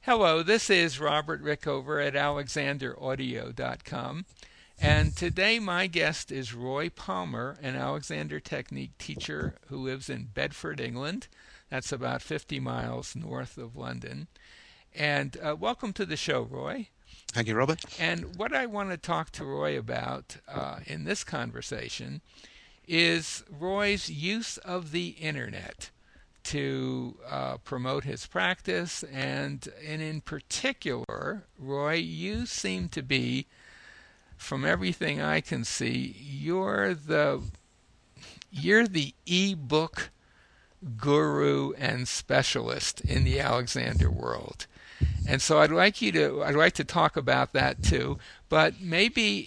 Hello, this is Robert Rickover at alexanderaudio.com. And today my guest is Roy Palmer, an Alexander Technique teacher who lives in Bedford, England. That's about 50 miles north of London. And welcome to the show, Roy. Thank you, Robert. And what I want to talk to Roy about in this conversation is Roy's use of the internet to promote his practice, and in particular, Roy, you seem to be, from everything I can see, you're the e-book guru and specialist in the Alexander world. And so I'd like to talk about that too, but maybe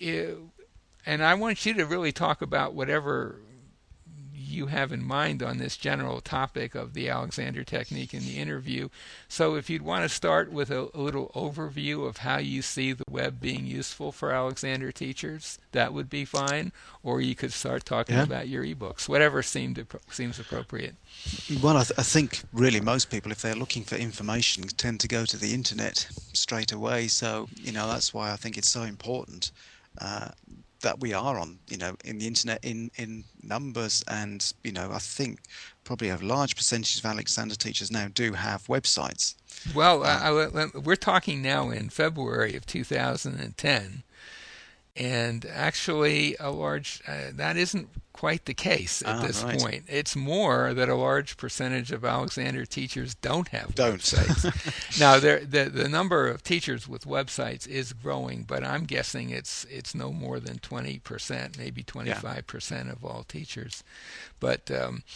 and I want you to really talk about whatever you have in mind on this general topic of the Alexander Technique in the interview. So if you'd want to start with a little overview of how you see the web being useful for Alexander teachers, that would be fine. Or you could start talking Yeah. about your ebooks, whatever seems appropriate. Well, I think really most people, if they're looking for information, tend to go to the internet straight away. So, that's why I think it's so important that we are on, in the internet in numbers. And, I think probably a large percentage of Alexander teachers now do have websites. Well, Uh, we're talking now in February of 2010. And actually, that isn't quite the case at this right. point. It's more that a large percentage of Alexander teachers don't have Don't. websites. Now, the number of teachers with websites is growing, but I'm guessing it's no more than 20%, maybe Yeah. 25% of all teachers. But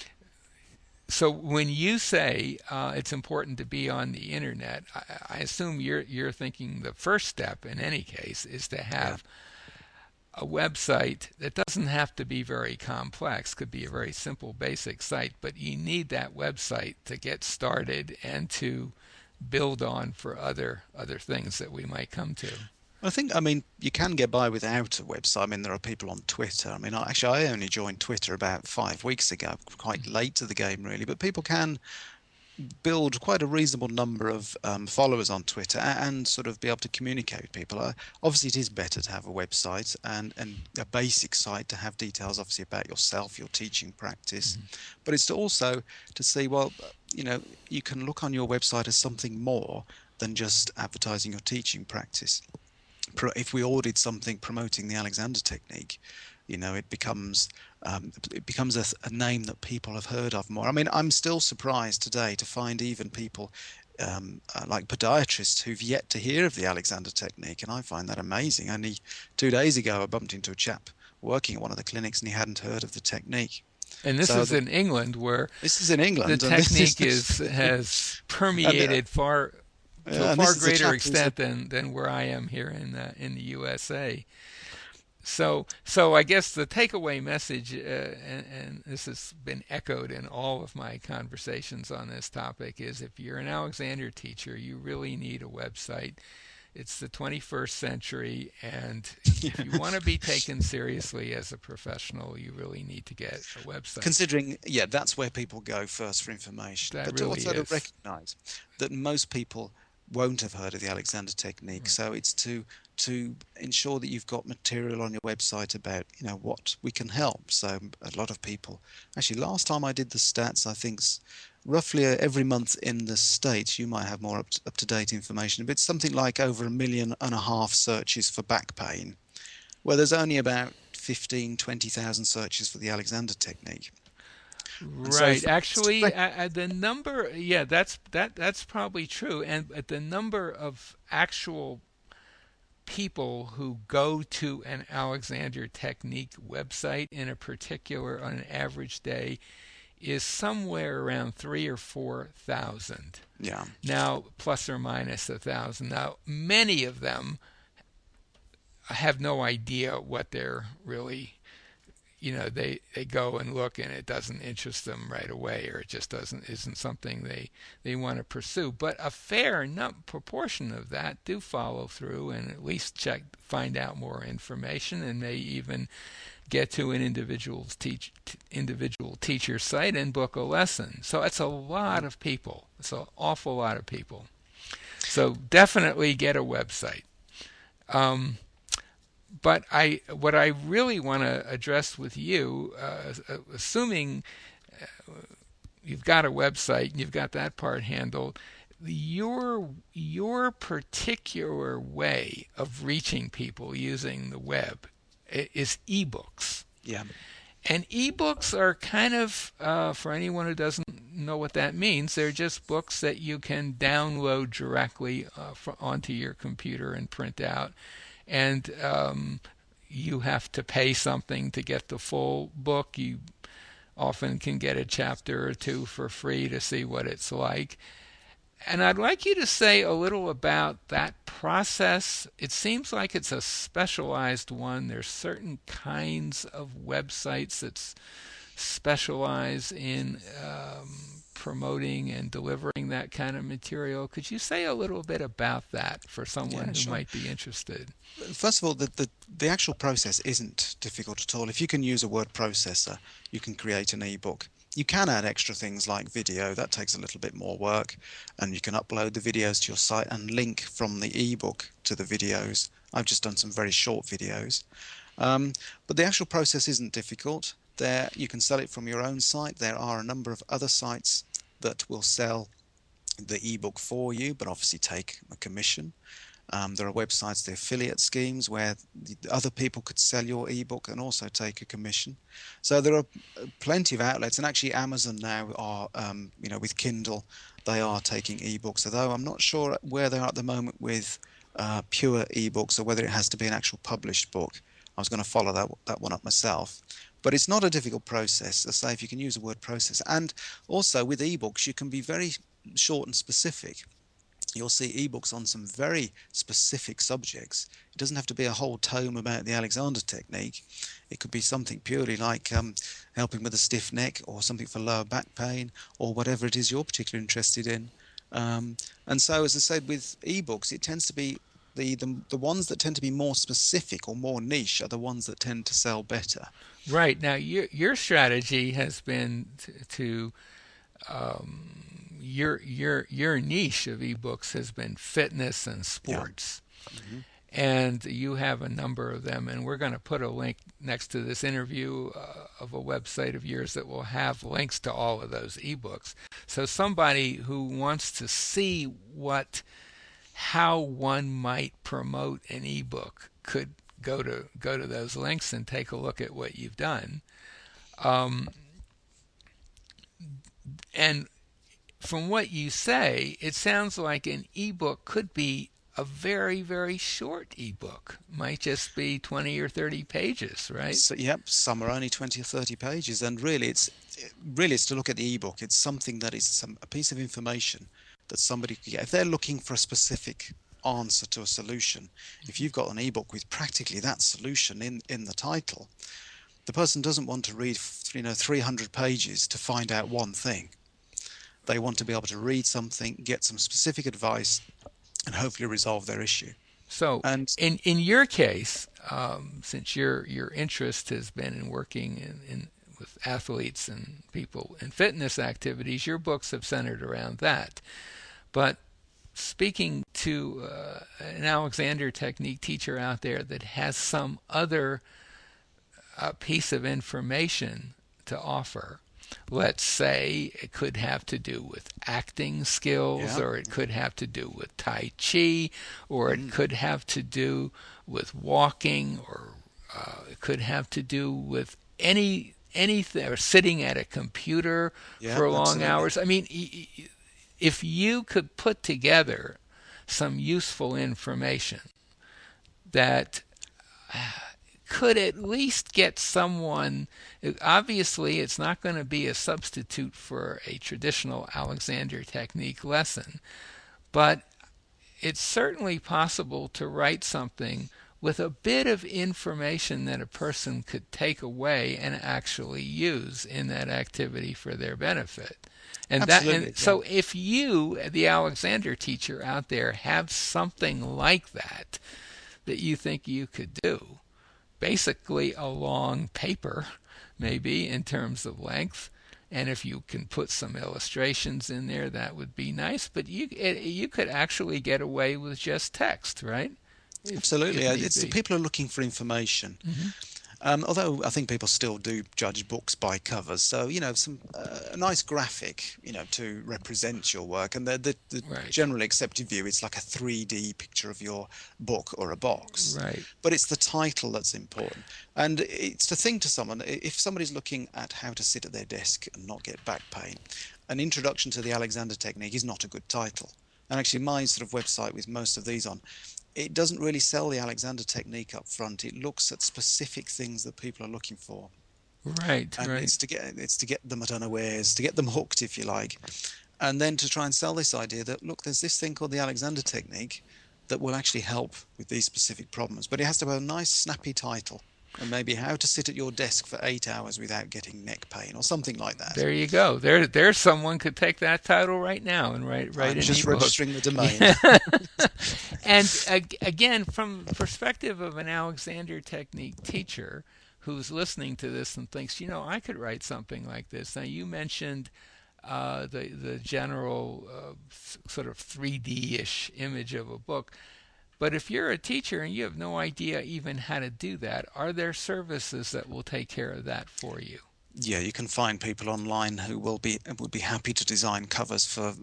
so when you say it's important to be on the internet, I assume you're thinking the first step in any case is to Yeah. have a website that doesn't have to be very complex, could be a very simple basic site, but you need that website to get started and to build on for other things that we might come to. I mean, you can get by without a website. I mean, there are people on Twitter. I mean, I only joined Twitter about 5 weeks ago, quite late to the game, really. But people can build quite a reasonable number of followers on Twitter and sort of be able to communicate with people. Obviously, it is better to have a website and a basic site to have details, obviously, about yourself, your teaching practice. But it's also to see, well, you can look on your website as something more than just advertising your teaching practice. If we ordered something promoting the Alexander Technique, it becomes a name that people have heard of more. I mean, I'm still surprised today to find even people like podiatrists who've yet to hear of the Alexander Technique, and I find that amazing. Only 2 days ago, I bumped into a chap working at one of the clinics, and he hadn't heard of the technique. And this So is in England, where this is in the England, and technique has and, permeated to a and far this is a greater chap who's extent than where I am here in the USA. So I guess the takeaway message, and this has been echoed in all of my conversations on this topic, is if you're an Alexander teacher, you really need a website. It's the 21st century, and if you want to be taken seriously as a professional, you really need to get a website. considering, that's where people go first for information. That But to really also to is. recognise that most people won't have heard of the Alexander Technique, Right. so it's to ensure that you've got material on your website about what we can help. So a lot of people, actually, last time I did the stats, I think roughly every month in the States, you might have more up to date information, but it's something like over 1.5 million searches for back pain, where there's only about 15-20,000 searches for the Alexander Technique. And so Right. Actually, the number, yeah, that's probably true. And the number of actual people who go to an Alexander Technique website in a particular on an average day is somewhere around 3 or 4 thousand. yeah, Now, plus or minus 1,000. Now, many of them have no idea what they're really, they go and look and it doesn't interest them right away, or it just isn't something they want to pursue. But a fair proportion of that do follow through and at least find out more information, and may even get to an individual teacher site and book a lesson. So it's a lot of people. It's an awful lot of people. So definitely get a website. Um, but what I really want to address with you, assuming you've got a website and you've got that part handled, your particular way of reaching people using the web is ebooks. Yeah. And ebooks are kind of, for anyone who doesn't know what that means, they're just books that you can download directly onto your computer and print out. And you have to pay something to get the full book. You often can get a chapter or two for free to see what it's like. And I'd like you to say a little about that process. It seems like it's a specialized one. There's certain kinds of websites that specialize in promoting and delivering that kind of material. Could you say a little bit about that for someone Yeah, who sure. might be interested? First of all, the actual process isn't difficult at all. If you can use a word processor, you can create an ebook. You can add extra things like video. That takes a little bit more work, and you can upload the videos to your site and link from the ebook to the videos. I've just done some very short videos. But the actual process isn't difficult. There, you can sell it from your own site. There are a number of other sites that will sell the ebook for you, but obviously take a commission. There are websites, the affiliate schemes, where the other people could sell your ebook and also take a commission. So there are plenty of outlets, and actually Amazon now are, with Kindle, they are taking ebooks. Although I'm not sure where they are at the moment with pure ebooks, or whether it has to be an actual published book. I was going to follow that one up myself. But it's not a difficult process. As I say, if you can use the word process. And also with ebooks, you can be very short and specific. You'll see ebooks on some very specific subjects. It doesn't have to be a whole tome about the Alexander technique. It could be something purely like helping with a stiff neck, or something for lower back pain, or whatever it is you're particularly interested in. And so, as I said, with ebooks, it tends to be the ones that tend to be more specific or more niche are the ones that tend to sell better. Right. Now, your strategy has been to your niche of ebooks has been fitness and Yeah. sports, Hmm. and you have a number of them. And we're going to put a link next to this interview of a website of yours that will have links to all of those ebooks. So somebody who wants to see how one might promote an ebook could go to those links and take a look at what you've done. Um, and from what you say, it sounds like an ebook could be a very, very short ebook. Might just be 20 or 30 pages, right? So, yep, some are only 20 or 30 pages, and really it's to look at the ebook. It's something that is a piece of information that somebody could get if they're looking for a specific answer to a solution. If you've got an ebook with practically that solution in the title, the person doesn't want to read 300 pages to find out one thing. They want to be able to read something, get some specific advice, and hopefully resolve their issue. So, And in your case, since your interest has been in working with athletes and people in fitness activities, your books have centered around that. But speaking to an Alexander Technique teacher out there that has some other piece of information to offer, let's say it could have to do with acting skills, yeah, or it could have to do with Tai Chi, or it mm, could have to do with walking, or it could have to do with anything, or sitting at a computer yeah, for long absolutely. hours. I mean, if you could put together some useful information that could at least get someone, obviously it's not going to be a substitute for a traditional Alexander Technique lesson, but it's certainly possible to write something with a bit of information that a person could take away and actually use in that activity for their benefit. And Absolutely, yeah. so if you, the Alexander teacher out there, have something like that you think you could do, basically a long paper, maybe in terms of length, And if you can put some illustrations in there, that would be nice. But you could actually get away with just text, right? Absolutely. If need It's be. people are looking for information. Although I think people still do judge books by covers, so some a nice graphic, to represent your work, and the Right, generally accepted view it's like a 3D picture of your book or a box, right. but it's the title that's important, and it's the thing to someone. If somebody's looking at how to sit at their desk and not get back pain, an introduction to the Alexander Technique is not a good title. And actually, my sort of website with most of these on, it doesn't really sell the Alexander Technique up front. It looks at specific things that people are looking for, Right, and right. it's to get them at unawares, to get them hooked, if you like, and then to try and sell this idea that, look, there's this thing called the Alexander Technique that will actually help with these specific problems. But it has to have a nice, snappy title, and maybe how to sit at your desk for 8 hours without getting neck pain or something like that. There you go. There's someone could take that title right now and write I'm an just ebook. registering the domain. Yeah. And again, from the perspective of an Alexander Technique teacher who's listening to this and thinks, I could write something like this. Now, you mentioned the general sort of 3D-ish image of a book. But if you're a teacher and you have no idea even how to do that, are there services that will take care of that for you? Yeah, you can find people online who would be happy to design covers for,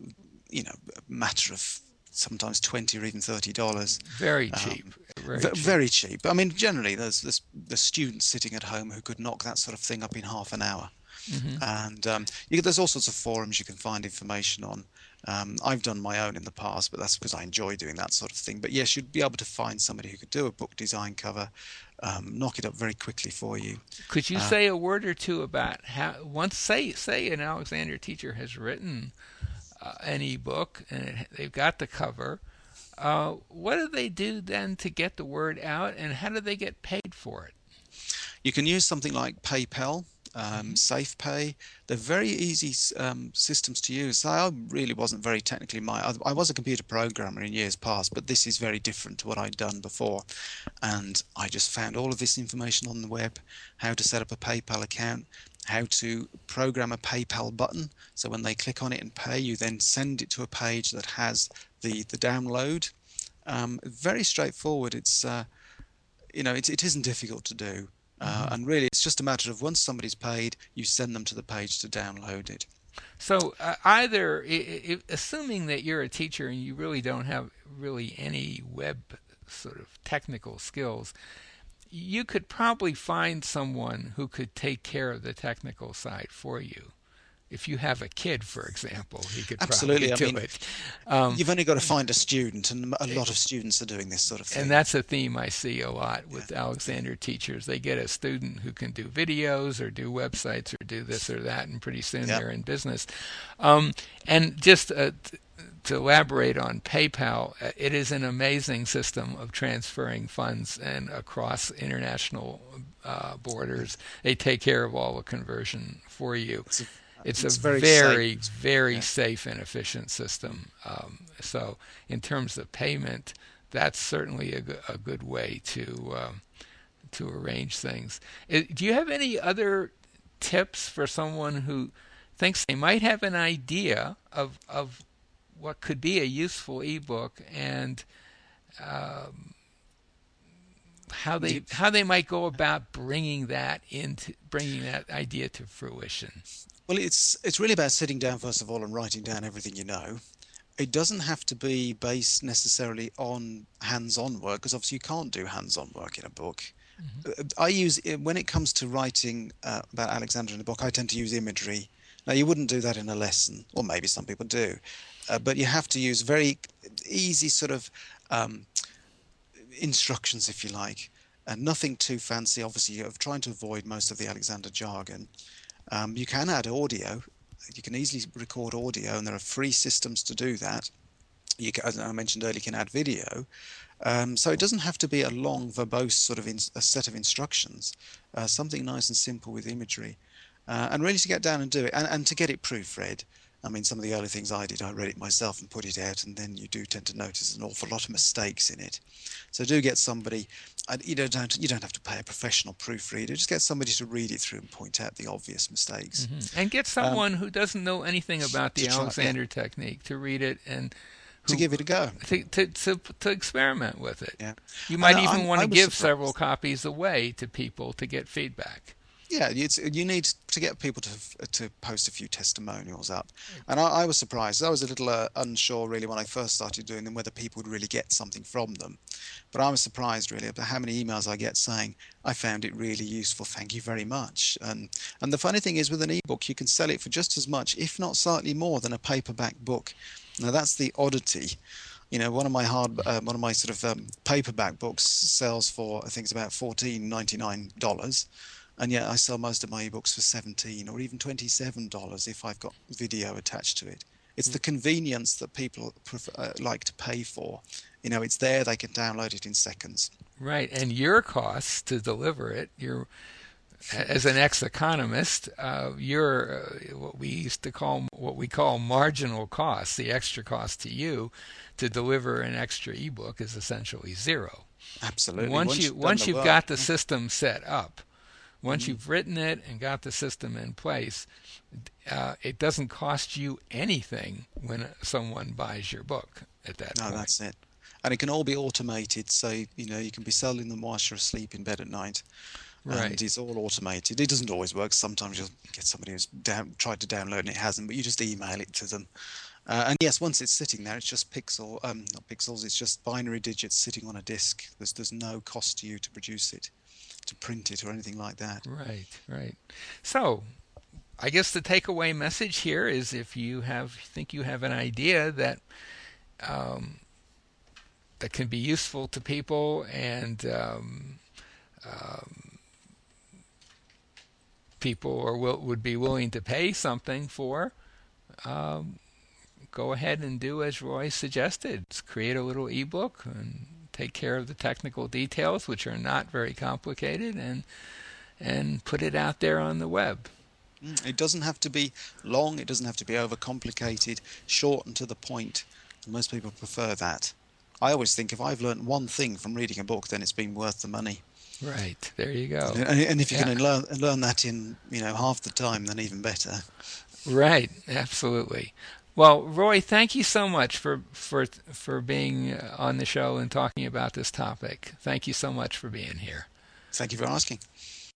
a matter of sometimes 20 or even $30. Very cheap, very cheap. Very cheap. I mean, generally, there's the students sitting at home who could knock that sort of thing up in half an hour. Hmm. And there's all sorts of forums you can find information on. I've done my own in the past, but that's because I enjoy doing that sort of thing. But yes, you'd be able to find somebody who could do a book design cover, knock it up very quickly for you. Could you Uh, say a word or two about how once say an Alexander teacher has written an ebook and they've got the cover, what do they do then to get the word out, and how do they get paid for it? You can use something like PayPal, Hmm. SafePay. They're very easy systems to use. So I really wasn't very technically I was a computer programmer in years past, but this is very different to what I'd done before. And I just found all of this information on the web, how to set up a PayPal account, how to program a PayPal button. So when they click on it and pay, you then send it to a page that has the download. Very straightforward. It isn't difficult to do. Hmm. And really, it's just a matter of once somebody's paid, you send them to the page to download it. So either, assuming that you're a teacher and you really don't have really any web sort of technical skills, you could probably find someone who could take care of the technical side for you. If you have a kid, for example, he could probably Absolutely. I do mean, it. Um, you've only got to find a student, and a lot of students are doing this sort of and thing. that's a theme I see a lot Yeah. with Alexander teachers. They get a student who can do videos or do websites or do this or that, and pretty soon Yeah. they're in business. Um, and just to elaborate on PayPal, it is an amazing system of transferring funds and across international borders. They take care of all the conversion for you. It's a, It's a it's very safe. very, very Yeah. safe and efficient system. So, in terms of payment, that's certainly a good way to arrange things. Do you have any other tips for someone who thinks they might have an idea of what could be a useful ebook, and um, You- how they might go about bringing that idea to fruition? Well, it's really about sitting down first of all and writing down everything you know. It doesn't have to be based necessarily on hands-on work, because obviously you can't do hands-on work in a book. Hmm. I use when it comes to writing about Alexander in a book, I tend to use imagery. Now, you wouldn't do that in a lesson, or maybe some people do, but you have to use very easy sort of um, instructions, if you like, and nothing too fancy. Obviously, you're trying to avoid most of the Alexander jargon. You can add audio. You can easily record audio, and there are free systems to do that. As I mentioned earlier, you can add video. So it doesn't have to be a long, verbose sort of a set of instructions. Something nice and simple with imagery, and really to get down and do it, and to get it proofread. I mean, some of the early things I did, I read it myself and put it out, and then you do tend to notice an awful lot of mistakes in it. So do get somebody. You don't have to pay a professional proofreader. Just get somebody to read it through and point out the obvious mistakes. And get Um, someone who doesn't know anything about to the try, yeah, Alexander technique to read it and to who give it a go. to experiment with it. Yeah, You and might even want I to was give several surprised. copies away to people to get feedback. Yeah, you need to get people to post a few testimonials up, and I was surprised. I was a little unsure really when I first started doing them whether people would really get something from them, but I was surprised really about how many emails I get saying I found it really useful. Thank you very much. And the funny thing is with an ebook you can sell it for just as much, if not slightly more, than a paperback book. Now that's the oddity. One of my sort of paperback books sells for, I think it's about $14.99, and yet I sell most of my ebooks for 17 or even $27 if I've got video attached to it. It's the convenience that people like to pay for. It's there; they can download it in seconds. Right, and your costs to deliver it, your as an ex-economist, your what we call marginal costs, the extra cost to you to deliver an extra ebook is essentially zero. Absolutely. Once Once you've done the you've work, got the system set up, once mm, you've written it and got the system in place, it doesn't cost you anything when someone buys your book at that no, point. that's it. And it can all be automated, so you can be selling them whilst you're asleep in bed at night. And Right. it's all automated. It doesn't always work. Sometimes you'll get somebody who's tried to download and it hasn't, but you just email it to them. And yes, once it's sitting there, it's just not pixels. It's just binary digits sitting on a disk. There's no cost to you to produce it, to print it, or anything like that. Right, right. So, I guess the takeaway message here is if you think you have an idea um, that can be useful to people and um, people would be willing to pay something for, um, go ahead and do as Roy suggested. Create a little ebook and take care of the technical details, which are not very complicated, and put it out there on the web. It doesn't have to be long. It doesn't have to be overcomplicated. Short and to the point. And most people prefer that. I always think if I've learned one thing from reading a book, then it's been worth the money. Right, there you go. And if you Yeah, can learn that in half the time, then even better. right, absolutely. Well, Roy, thank you so much for being on the show and talking about this topic. Thank you so much for being here. Thank you for asking.